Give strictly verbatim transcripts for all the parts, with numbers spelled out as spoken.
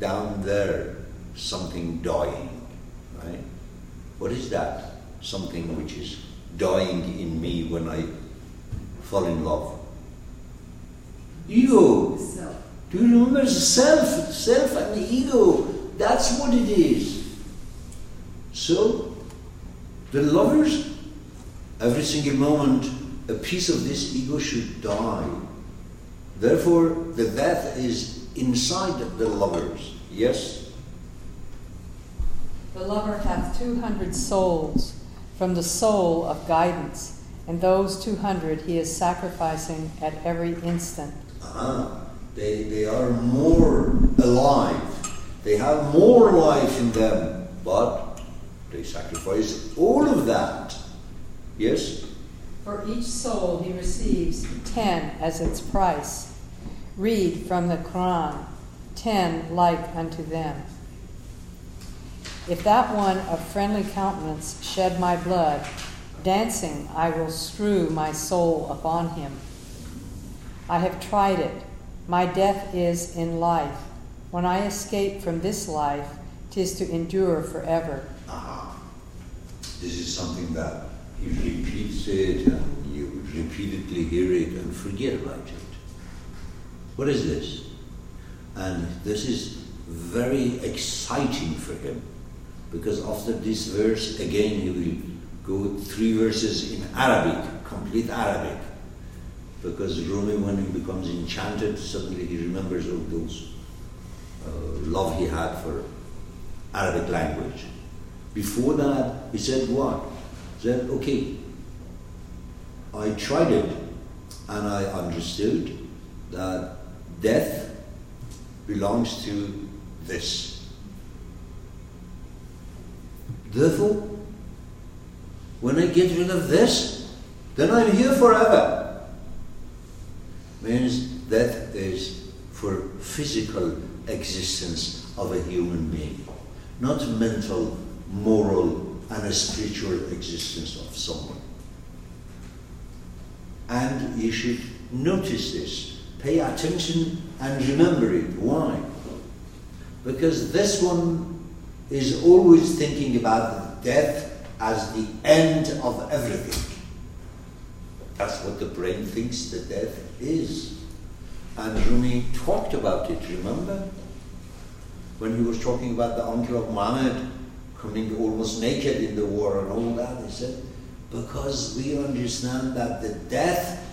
down there something dying, right? What is that? Something which is dying in me when I fall in love. Ego. Self. Do you remember self? Self and the ego. That's what it is. So, the lovers, every single moment, a piece of this ego should die. Therefore, the death is inside the lovers. Yes? The lover hath two hundred souls from the soul of guidance, and those two hundred he is sacrificing at every instant. Uh-huh. They, they are more alive. They have more life in them, but they sacrifice all of that. Yes? For each soul he receives ten as its price. Read from the Quran, ten like unto them. If that one of friendly countenance shed my blood, dancing I will strew my soul upon him. I have tried it. My death is in life. When I escape from this life, 'tis to endure forever. Ah, this is something that you repeat it and you repeatedly hear it and forget about it. What is this? And this is very exciting for him, because after this verse again he will go three verses in Arabic, complete Arabic. Because Rumi, when he becomes enchanted, suddenly he remembers all those uh, love he had for Arabic language. Before that, he said what? He said, okay, I tried it and I understood that death belongs to this. Therefore, when I get rid of this, then I'm here forever. Means death is for physical existence of a human being, not mental, moral, and a spiritual existence of someone. And you should notice this, pay attention and remember it. Why? Because this one is always thinking about death as the end of everything. That's what the brain thinks that death is. And Rumi talked about it, remember? When he was talking about the uncle of Muhammad coming almost naked in the war and all that, he said, because we understand that the death,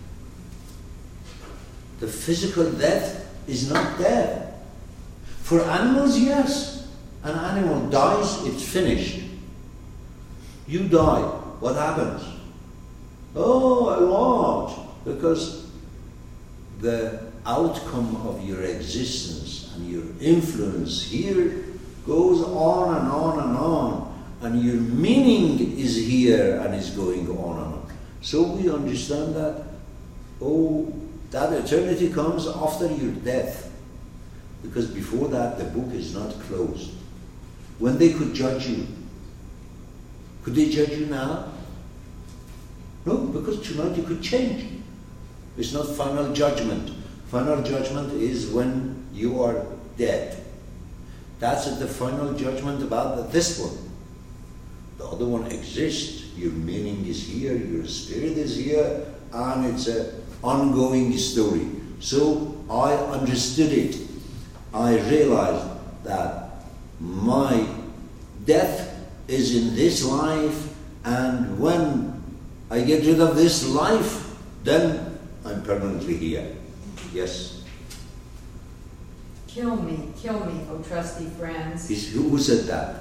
the physical death, is not there. For animals, yes. An animal dies, it's finished. You die, what happens? Oh, a lot. Because the outcome of your existence and your influence here goes on and on and on. And your meaning is here and is going on and on. So we understand that, oh, that eternity comes after your death. Because before that, the book is not closed. When they could judge you, could they judge you now? No, because tonight you could change. It's not final judgment. Final judgment is when you are dead. That's the final judgment about this one. The other one exists. Your meaning is here, your spirit is here, and it's an ongoing story. So I understood it. I realized that my death is in this life, and when I get rid of this life, then I'm permanently here. Yes? Kill me, kill me, O trusty friends. Is, who, who said that?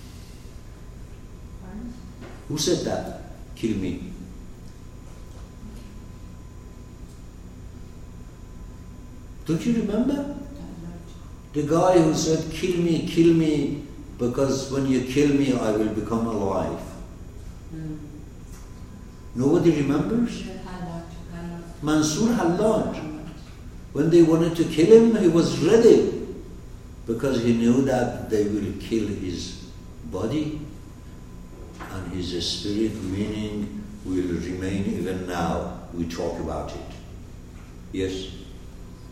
Who said that? Kill me. Don't you remember? The guy who said, kill me, kill me, because when you kill me, I will become alive. Mm. Nobody remembers? Mansur Hallaj. When they wanted to kill him, he was ready, because he knew that they will kill his body and his spirit, meaning will remain even now. We talk about it. Yes?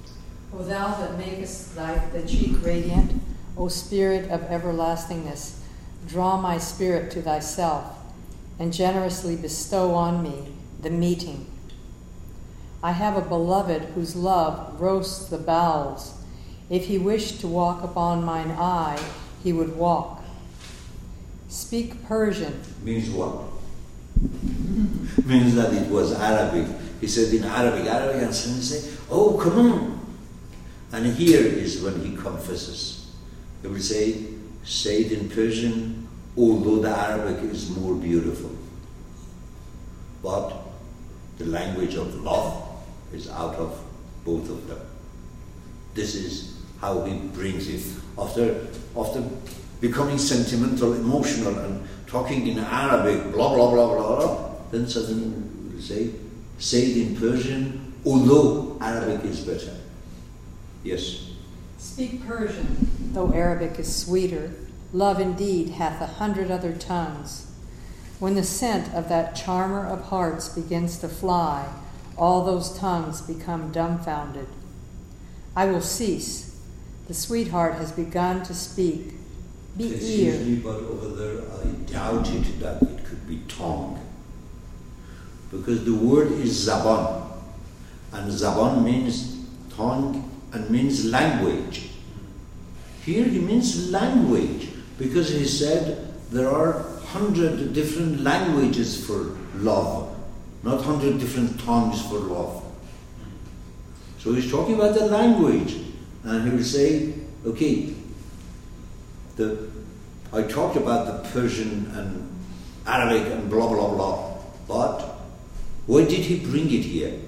O thou that makest thy, the cheek radiant, O Spirit of everlastingness, draw my spirit to thyself, and generously bestow on me the meeting. I have a beloved whose love roasts the bowels. If he wished to walk upon mine eye, he would walk. Speak Persian. Means what? Means that it was Arabic. He said in Arabic, Arabic, and suddenly say, oh, come on. And here is when he confesses. He will say, say it in Persian, although the Arabic is more beautiful. But the language of love is out of both of them. This is how he brings it. After, after becoming sentimental, emotional, and talking in Arabic, blah, blah, blah, blah, blah, then suddenly he will say, say it in Persian, although Arabic is better. Yes? Speak Persian, though Arabic is sweeter. Love indeed hath a hundred other tongues. When the scent of that charmer of hearts begins to fly, all those tongues become dumbfounded. I will cease. The sweetheart has begun to speak. Be ear. Excuse me, but over there I doubted that it could be tongue. Because the word is zaban. And zaban means tongue and means language. Here he means language, because he said there are hundred different languages for love, not hundred different tongues for love. So he's talking about the language, and he will say, okay, the I talked about the Persian and Arabic and blah blah blah, but why did he bring it here?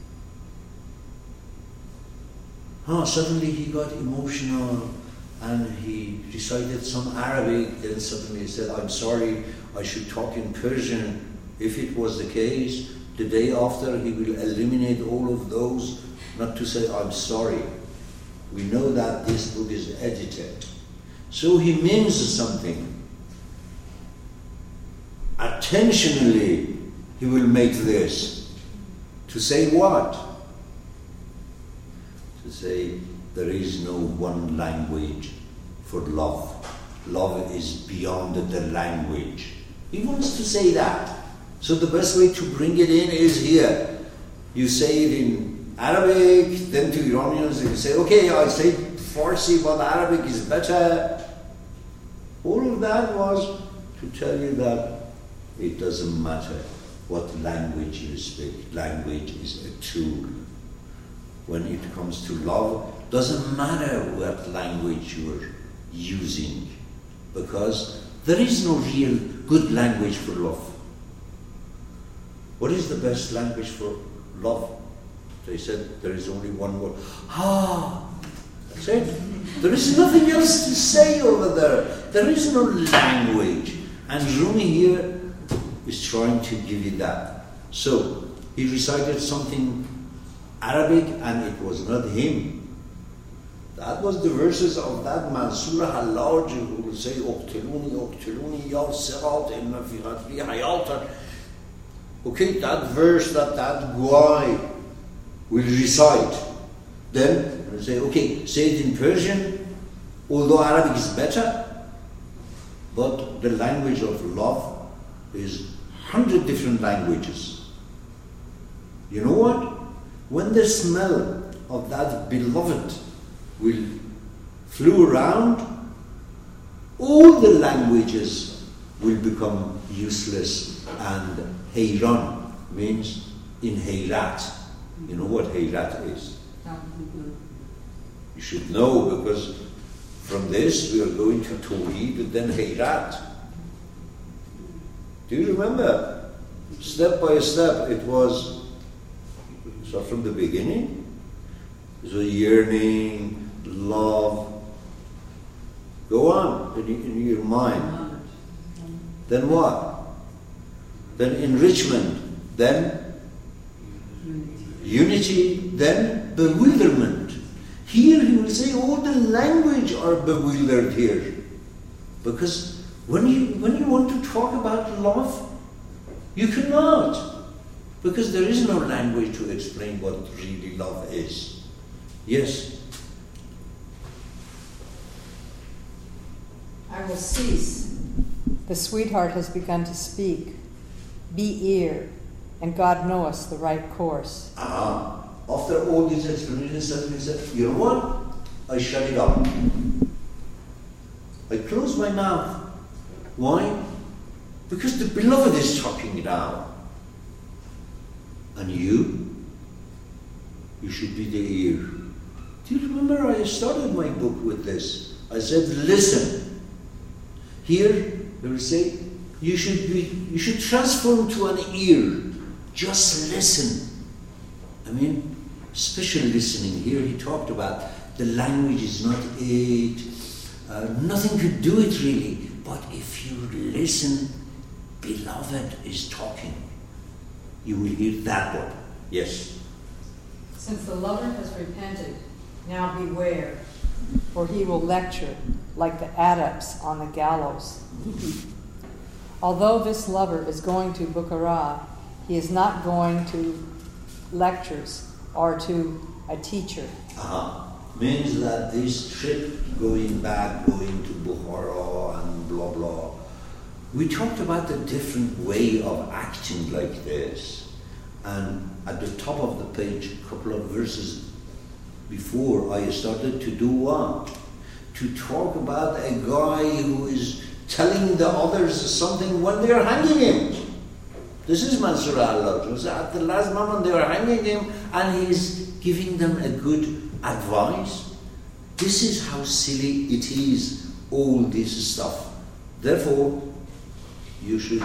Oh, suddenly he got emotional and he recited some Arabic, then suddenly he said, I'm sorry, I should talk in Persian. If it was the case, the day after he will eliminate all of those, not to say, I'm sorry. We know that this book is edited. So he means something. Attentionally, he will make this. To say what? To say there is no one language for love. Love is beyond the language. He wants to say that. So the best way to bring it in is here. You say it in Arabic, then to Iranians you say, okay, I say Farsi, but Arabic is better. All of that was to tell you that it doesn't matter what language you speak. Language is a tool. When it comes to love, doesn't matter what language you're using, because there is no real good language for love. What is the best language for love? They said there is only one word. Ah, that's it. There is nothing else to say over there. There is no language. And Rumi here is trying to give you that. So, he recited something Arabic, and it was not him. That was the verses of that Mansur Hallaj who will say, Uqtiluni, Uqtiluni, Ya Sirat, Inna fi Qatli Hayatan. Okay, that verse that that guy will recite. Then we'll say, okay, say it in Persian, although Arabic is better, but the language of love is hundred different languages. You know what? When the smell of that beloved will flew around, all the languages will become useless, and Hayran means in Hayrat. You know what Hayrat is? You should know, because from this we are going to Tawheed, then Hayrat. Do you remember? Step by step it was, so from the beginning, so yearning, love. Go on in, in your mind. Then what? Then enrichment. Then unity. Then bewilderment. Here he will say all the language are bewildered here. Because when you when you want to talk about love, you cannot. Because there is no language to explain what really love is. Yes. I will cease. The sweetheart has begun to speak. Be ear, and God knoweth the right course. Ah, after all these explanations, suddenly said, you know what? I shut it up. I close my mouth. Why? Because the beloved is talking now. And you? You should be the ear. Do you remember I started my book with this? I said, listen. Here, they will say, you should be, you should transform to an ear. Just listen. I mean, special listening. Here he talked about the language is not it. Uh, nothing could do it really. But if you listen, beloved is talking. You will hear that one. Yes. Since the lover has repented, now beware, for he will lecture like the adepts on the gallows. Although this lover is going to Bukhara, he is not going to lectures or to a teacher. Uh-huh. Means that this trip going back, going to Bukhara and blah blah, we talked about the different way of acting like this. And at the top of the page, a couple of verses before, I started to do what? To talk about a guy who is telling the others something when they are hanging him. This is Mansur al-Hallaj. At the last moment they are hanging him and he is giving them a good advice. This is how silly it is, all this stuff. Therefore, you should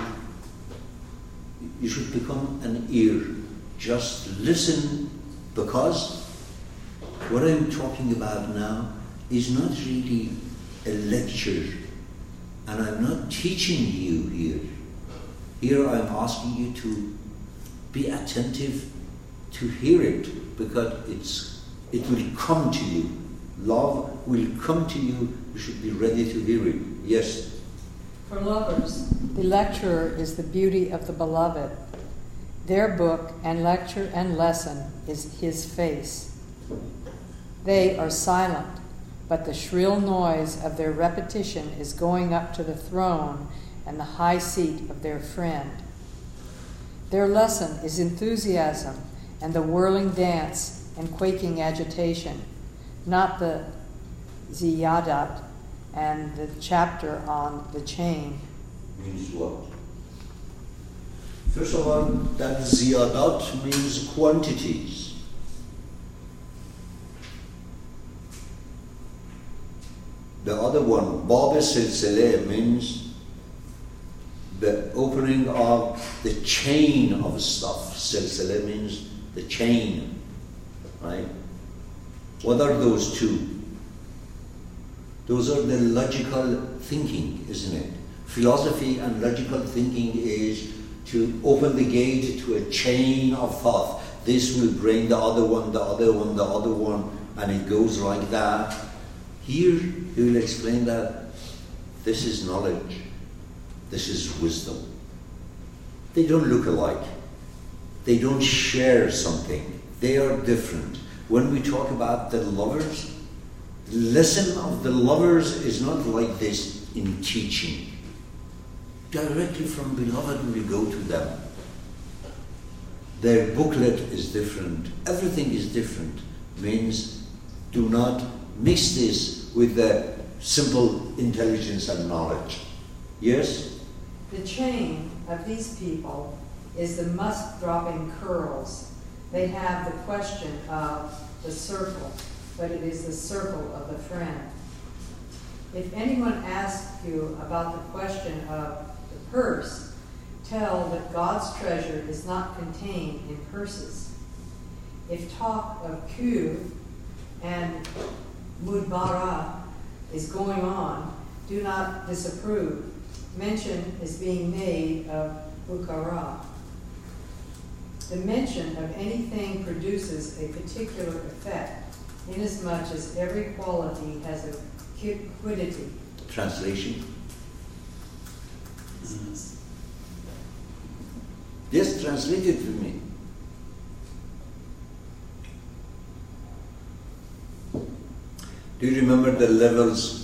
you should become an ear. Just listen, because what I'm talking about now is not really a lecture, and I'm not teaching you here. Here I'm asking you to be attentive to hear it, because it's it will come to you. Love will come to you. You should be ready to hear it. Yes. For lovers, the lecturer is the beauty of the beloved. Their book and lecture and lesson is his face. They are silent, but the shrill noise of their repetition is going up to the throne and the high seat of their friend. Their lesson is enthusiasm and the whirling dance and quaking agitation, not the ziyadat and the chapter on the chain. Means what? First of all, that ziyadat means quantities. The other one, Bab Silsile, means the opening of the chain of stuff. Silsile means the chain, right? What are those two? Those are the logical thinking, isn't it? Philosophy and logical thinking is to open the gate to a chain of thought. This will bring the other one, the other one, the other one, and it goes like that. Here, he will explain that this is knowledge, this is wisdom. They don't look alike. They don't share something. They are different. When we talk about the lovers, the lesson of the lovers is not like this in teaching. Directly from beloved will go to them. Their booklet is different. Everything is different. Means do not mix this with the simple intelligence and knowledge. Yes? The chain of these people is the musk-dropping curls. They have the question of the circle, but it is the circle of the friend. If anyone asks you about the question of the purse, tell that God's treasure is not contained in purses. If talk of Q and Mudbara is going on, do not disapprove. Mention is being made of Bukhara. The mention of anything produces a particular effect, inasmuch as every quality has a quiddity. Translation. Yes, translate it for me. Do you remember the levels